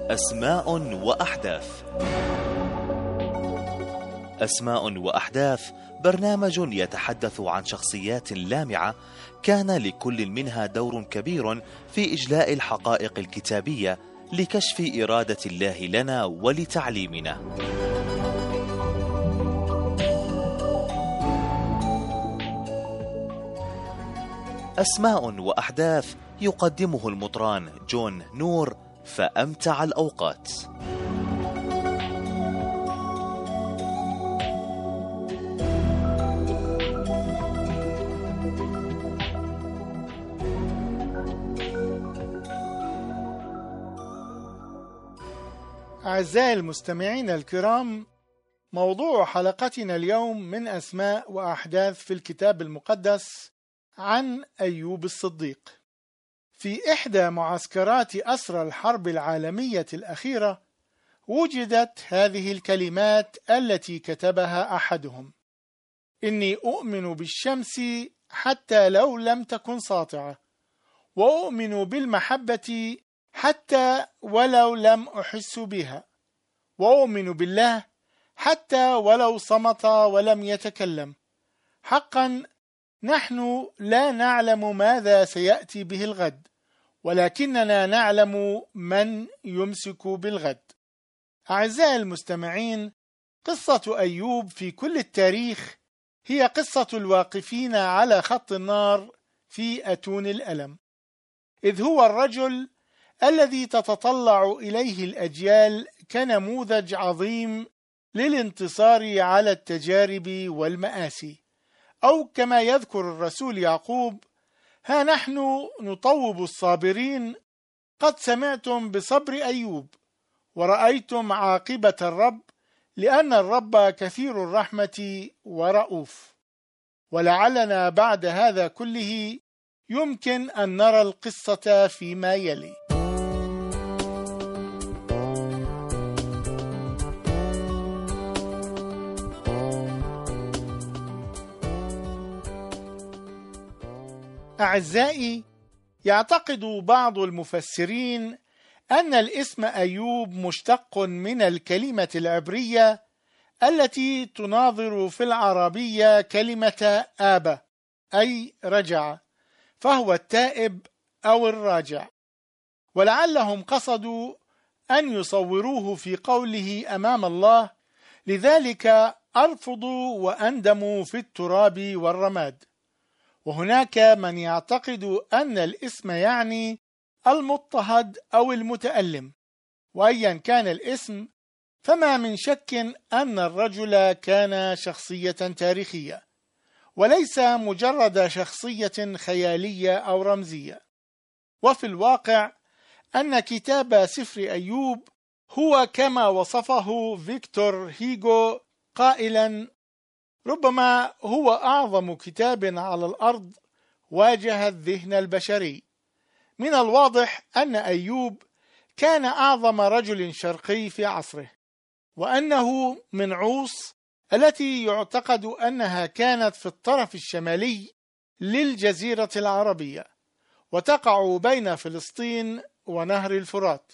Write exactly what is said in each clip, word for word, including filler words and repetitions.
أسماء وأحداث. أسماء وأحداث برنامج يتحدث عن شخصيات لامعة كان لكل منها دور كبير في إجلاء الحقائق الكتابية لكشف إرادة الله لنا ولتعليمنا. أسماء وأحداث يقدمه المطران جون نور، فأمتع الأوقات. أعزائي المستمعين الكرام، موضوع حلقتنا اليوم من أسماء وأحداث في الكتاب المقدس عن أيوب الصديق. في إحدى معسكرات أسرى الحرب العالمية الأخيرة وجدت هذه الكلمات التي كتبها أحدهم: إني أؤمن بالشمس حتى لو لم تكن ساطعة، وأؤمن بالمحبة حتى ولو لم أحس بها، وأؤمن بالله حتى ولو صمت ولم يتكلم. حقا نحن لا نعلم ماذا سيأتي به الغد، ولكننا نعلم من يمسك بالغد. أعزائي المستمعين، قصة أيوب في كل التاريخ هي قصة الواقفين على خط النار في أتون الألم، إذ هو الرجل الذي تتطلع إليه الأجيال كنموذج عظيم للانتصار على التجارب والمآسي، أو كما يذكر الرسول يعقوب: ها نحن نطوب الصابرين، قد سمعتم بصبر أيوب ورأيتم عاقبة الرب، لأن الرب كثير الرحمة ورؤوف. ولعلنا بعد هذا كله يمكن أن نرى القصة فيما يلي. أعزائي، يعتقد بعض المفسرين أن الاسم أيوب مشتق من الكلمة العبرية التي تناظر في العربية كلمة آبة، أي رجع، فهو التائب أو الراجع، ولعلهم قصدوا أن يصوروه في قوله أمام الله: لذلك أرفض وأندم في التراب والرماد. وهناك من يعتقد أن الاسم يعني المضطهد أو المتألم، وأيا كان الاسم فما من شك أن الرجل كان شخصية تاريخية، وليس مجرد شخصية خيالية أو رمزية. وفي الواقع أن كتاب سفر أيوب هو كما وصفه فيكتور هيغو قائلا: ربما هو أعظم كتاب على الأرض واجه الذهن البشري. من الواضح أن أيوب كان أعظم رجل شرقي في عصره، وأنه من عوص التي يعتقد أنها كانت في الطرف الشمالي للجزيرة العربية، وتقع بين فلسطين ونهر الفرات.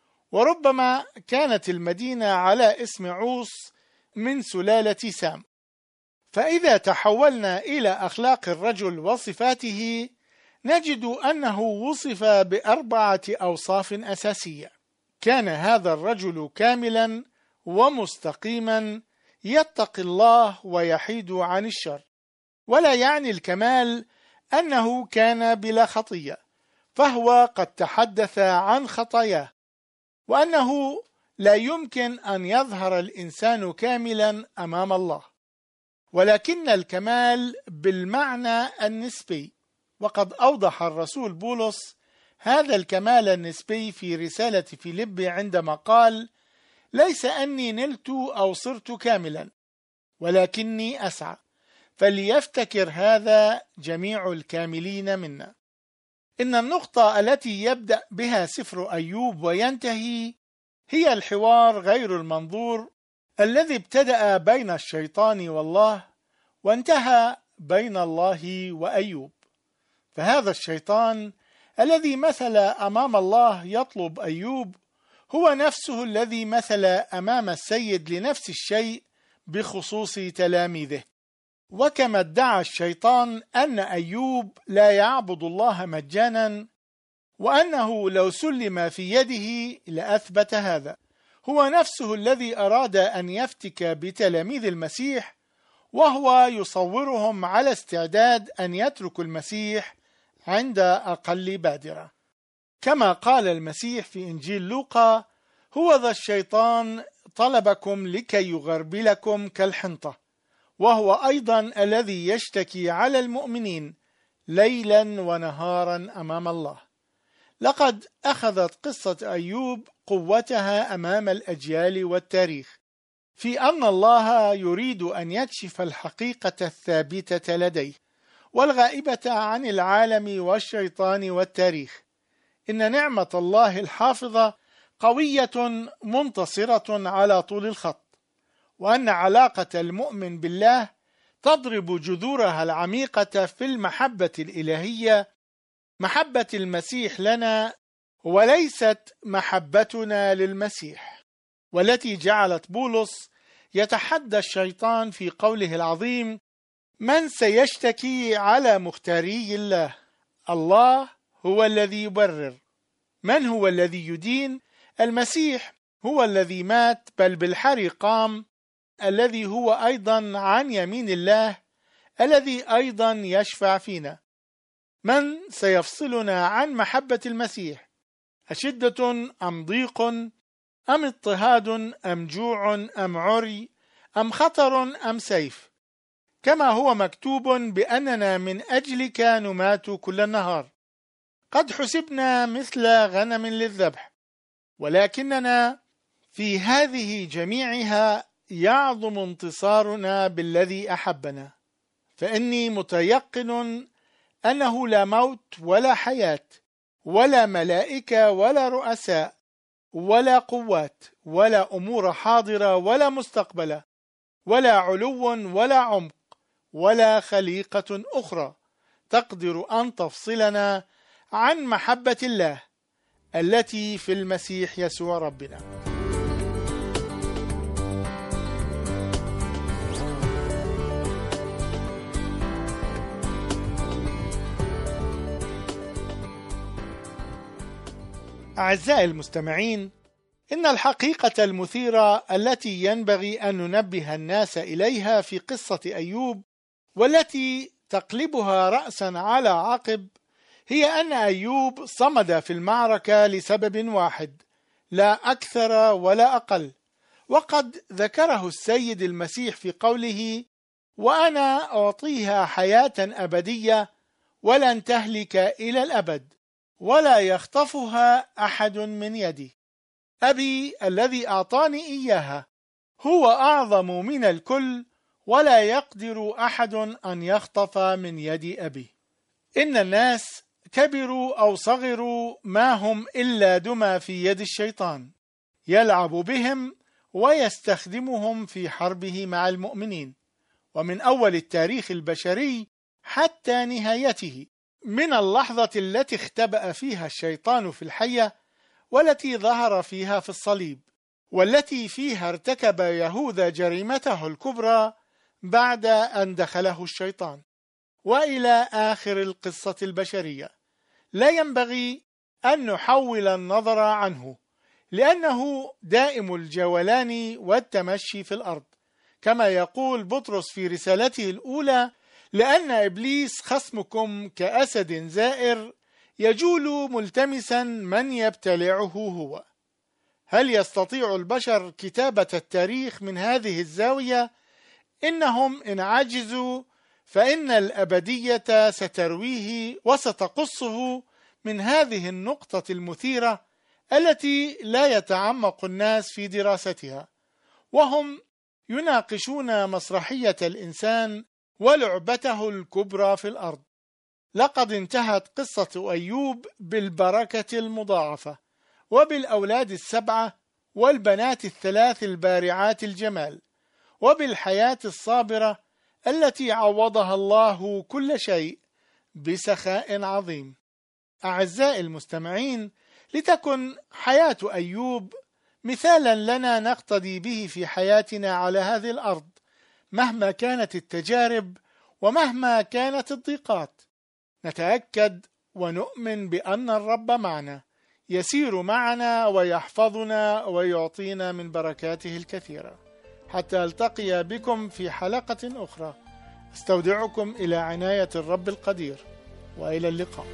وربما كانت المدينة على اسم عوص من سلالة سام. فإذا تحولنا إلى أخلاق الرجل وصفاته نجد أنه وصف بأربعة أوصاف أساسية. كان هذا الرجل كاملا ومستقيما، يتقي الله ويحيد عن الشر. ولا يعني الكمال أنه كان بلا خطية، فهو قد تحدث عن خطاياه، وأنه لا يمكن أن يظهر الإنسان كاملا أمام الله، ولكن الكمال بالمعنى النسبي. وقد أوضح الرسول بولس هذا الكمال النسبي في رسالة فيليبي عندما قال: ليس أني نلت أو صرت كاملا، ولكني أسعى، فليفتكر هذا جميع الكاملين منا. إن النقطة التي يبدأ بها سفر أيوب وينتهي هي الحوار غير المنظور الذي ابتدأ بين الشيطان والله وانتهى بين الله وأيوب. فهذا الشيطان الذي مثل أمام الله يطلب أيوب هو نفسه الذي مثل أمام السيد لنفس الشيء بخصوص تلاميذه. وكما ادعى الشيطان أن أيوب لا يعبد الله مجانا، وأنه لو سلم في يده لأثبت هذا، هو نفسه الذي أراد أن يفتك بتلاميذ المسيح، وهو يصورهم على استعداد أن يتركوا المسيح عند أقل بادرة. كما قال المسيح في إنجيل لوقا: هو ذا الشيطان طلبكم لكي يغربلكم كالحنطة، وهو أيضا الذي يشتكي على المؤمنين ليلا ونهارا أمام الله. لقد أخذت قصة أيوب قوتها أمام الأجيال والتاريخ، في أن الله يريد أن يكشف الحقيقة الثابتة لديه والغائبة عن العالم والشيطان والتاريخ. إن نعمة الله الحافظة قوية منتصرة على طول الخط، وأن علاقة المؤمن بالله تضرب جذورها العميقة في المحبة الإلهية، محبة المسيح لنا، وليست محبتنا للمسيح، والتي جعلت بولس يتحدى الشيطان في قوله العظيم: من سيشتكي على مختاري الله؟ الله هو الذي يبرر. من هو الذي يدين؟ المسيح هو الذي مات، بل بالحري قام، الذي هو أيضا عن يمين الله، الذي أيضا يشفع فينا. من سيفصلنا عن محبة المسيح؟ أشدة أم ضيق أم اضطهاد أم جوع أم عري أم خطر أم سيف؟ كما هو مكتوب بأننا من أجلك نمات كل النهار، قد حسبنا مثل غنم للذبح، ولكننا في هذه جميعها يعظم انتصارنا بالذي أحبنا. فإني متيقن أنه لا موت ولا حياة ولا ملائكة ولا رؤساء ولا قوات ولا أمور حاضرة ولا مستقبلة ولا علو ولا عمق ولا خليقة أخرى تقدر أن تفصلنا عن محبة الله التي في المسيح يسوع ربنا. أعزائي المستمعين، إن الحقيقة المثيرة التي ينبغي أن ننبه الناس إليها في قصة أيوب، والتي تقلبها رأسا على عقب، هي أن أيوب صمد في المعركة لسبب واحد، لا أكثر ولا أقل، وقد ذكره السيد المسيح في قوله: وأنا أعطيها حياة أبدية ولن تهلك إلى الأبد ولا يخطفها أحد من يدي. أبي الذي أعطاني إياها هو أعظم من الكل، ولا يقدر أحد أن يخطف من يد أبي. إن الناس كبروا أو صغروا ما هم إلا دمى في يد الشيطان، يلعب بهم ويستخدمهم في حربه مع المؤمنين، ومن أول التاريخ البشري حتى نهايته، من اللحظة التي اختبأ فيها الشيطان في الحية، والتي ظهر فيها في الصليب، والتي فيها ارتكب يهوذا جريمته الكبرى بعد أن دخله الشيطان، وإلى آخر القصة البشرية. لا ينبغي أن نحول النظر عنه، لأنه دائم الجولان والتمشي في الأرض، كما يقول بطرس في رسالته الأولى: لأن إبليس خصمكم كأسد زائر يجول ملتمسا من يبتلعه هو. هل يستطيع البشر كتابة التاريخ من هذه الزاوية؟ إنهم إن عجزوا فإن الأبدية سترويه وستقصه من هذه النقطة المثيرة التي لا يتعمق الناس في دراستها، وهم يناقشون مسرحية الإنسان ولعبته الكبرى في الأرض. لقد انتهت قصة أيوب بالبركة المضاعفة، وبالأولاد السبعة والبنات الثلاث البارعات الجمال، وبالحياة الصابرة التي عوضها الله كل شيء بسخاء عظيم. أعزائي المستمعين، لتكن حياة أيوب مثالا لنا نقتدي به في حياتنا على هذه الأرض، مهما كانت التجارب ومهما كانت الضيقات. نتأكد ونؤمن بأن الرب معنا، يسير معنا ويحفظنا ويعطينا من بركاته الكثيرة. حتى ألتقي بكم في حلقة أخرى، استودعكم إلى عناية الرب القدير، وإلى اللقاء.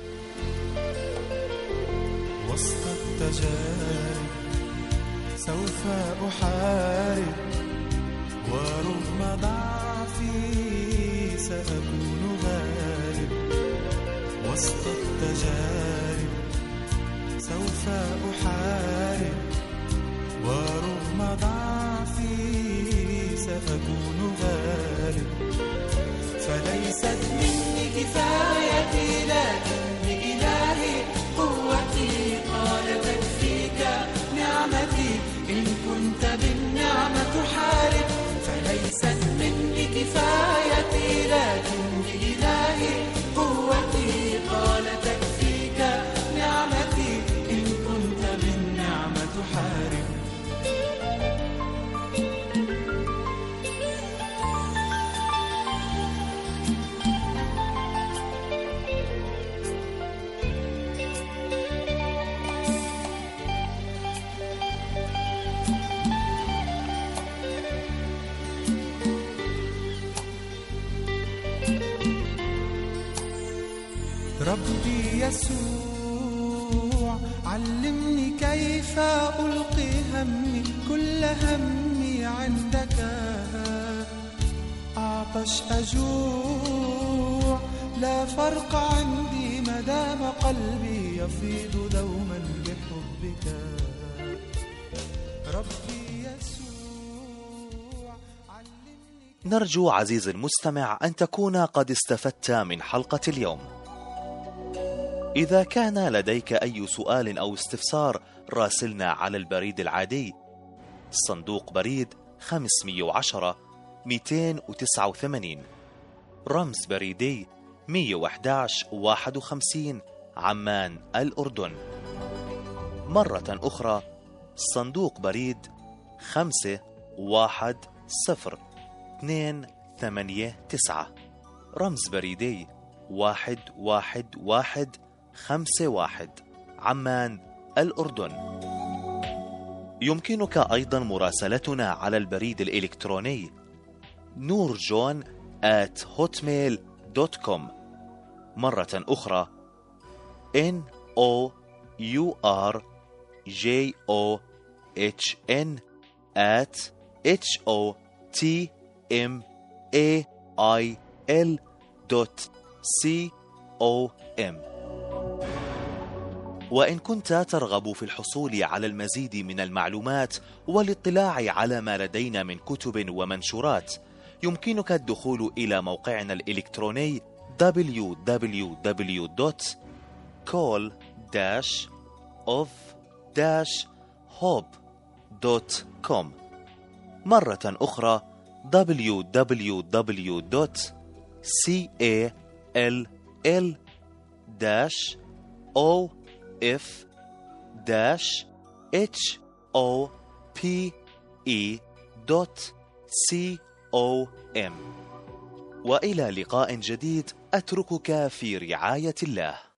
وسط التجارب سوف أحارب، ورغم ضعفي سأكون غالب. وسط التجارب سوف أحارب، ورغم ضعفي سأكون غالب. فليست مني كفايتي، لكن بإلهي قوتي. قال تكفيك نعمتي، إن كنت بالنعمة تحارب. فليست مني كفايتي، لكن بإلهي قوتي. قال تكفيك نعمتي، إن كنت بالنعمة تحارب. ربي يسوع علمني كيف ألقي همي، كل همي عندك. أعطش أجوع لا فرق عندي، مدام قلبي يفيض دوما بحبك. ربي يسوع علمني. نرجو عزيزي المستمع أن تكون قد استفدت من حلقة اليوم. إذا كان لديك أي سؤال أو استفسار، راسلنا على البريد العادي صندوق بريد خمسمئة وعشرة مئتين وتسعة وثمانين، رمز بريدي مئة وأحد عشر واحد وخمسين، عمان الأردن. مرة أخرى صندوق بريد خمسة واحد صفر اثنين ثمانية تسعة، رمز بريدي واحد واحد واحد خمسة واحد، عمان الأردن. يمكنك أيضا مراسلتنا على البريد الإلكتروني نورجون آت هوتميل دوت كوم. مرة أخرى N O U R J O H N at H O T M A I L dot C O M. وإن كنت ترغب في الحصول على المزيد من المعلومات والاطلاع على ما لدينا من كتب ومنشورات، يمكنك الدخول إلى موقعنا الإلكتروني دبليو دبليو دبليو دوت كول داش أوف داش هوب دوت كوم. مرة أخرى دبليو دبليو دبليو دوت كول داش أو إف داش إتش أو بي إي دوت سي أو إم. وإلى لقاء جديد، أتركك في رعاية الله.